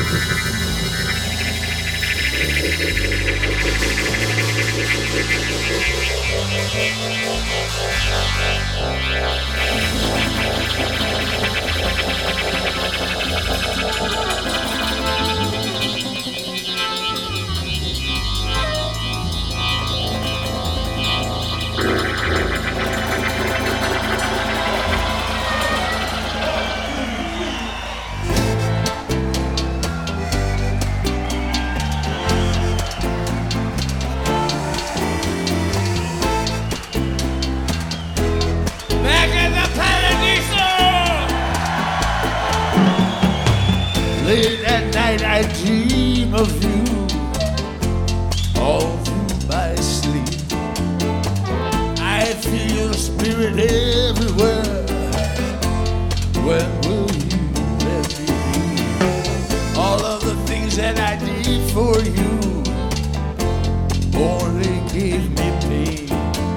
Late at night I dream of you all through my sleep. I feel your spirit everywhere. When will you let me be? All of the things that I did for you only gave me pain.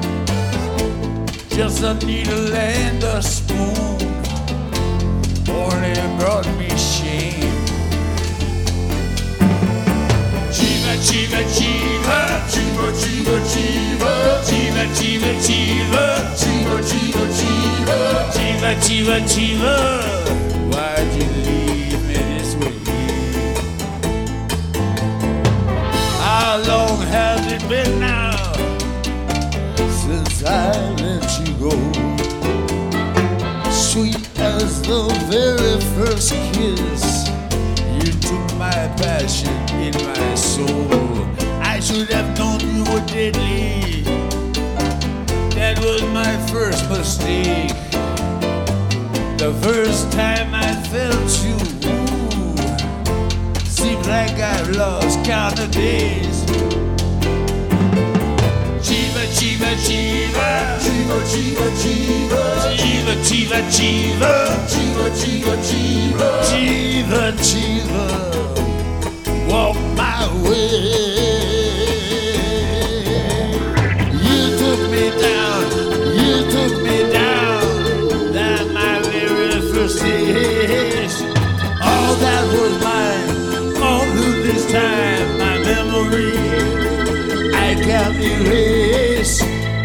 Just a needle and a spoon only brought me shame. Chiva, chiva, chiva, chiva, chiva, chiva, chiva, chiva, chiva, chiva, chiva, chiva, chiva, chiva. Why'd you leave me this way? How long has it been now since I let you go? Sweet as the very first kiss, you took my passion in my soul. I should have known you were deadly. That was my first mistake. The first time I felt you, seems like I've lost count of days. Chiva, chiva, chiva, chiva, chiva, chiva, chiva, chiva, chiva, chiva, chiva, chiva, chiva, chiva, walk my way. You took me down, down my very first days. All that was mine, all through this time, my memory I can't erase.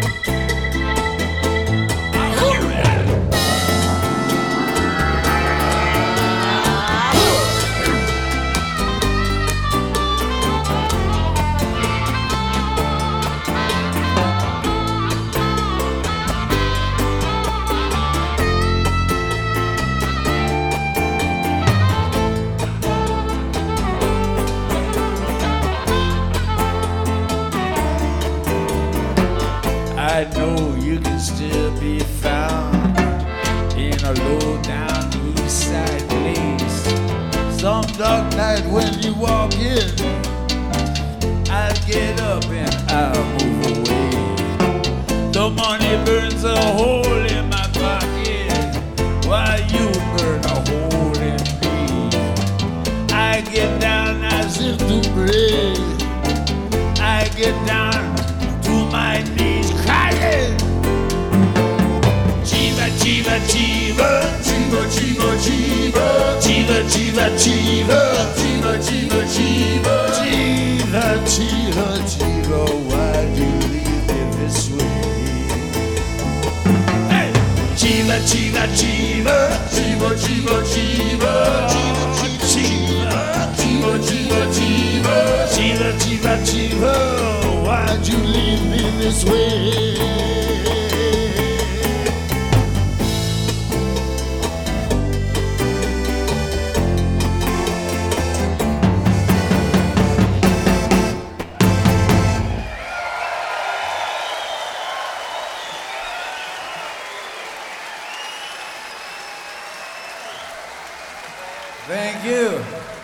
I know you can still be found in a low-down east side place. Some dark night when you walk in, I'll get up and I'll move away. The money burns a hole in my pocket while you burn a hole in me. I get down as if to pray. I get down to my knees crying. Chiva, chiva, chiva, chiva, chiva, chiva, chiva, chiva, chiva, chiva, chiva, chiva, chiva, chiva, chiva. Why'd you leave me this way? Hey! Chiva, chiva, chiva, chiva, chiva, chiva, chiva, chiva, chiva, chiva, chiva, chiva, chiva. Why'd you leave me this way? Thank you.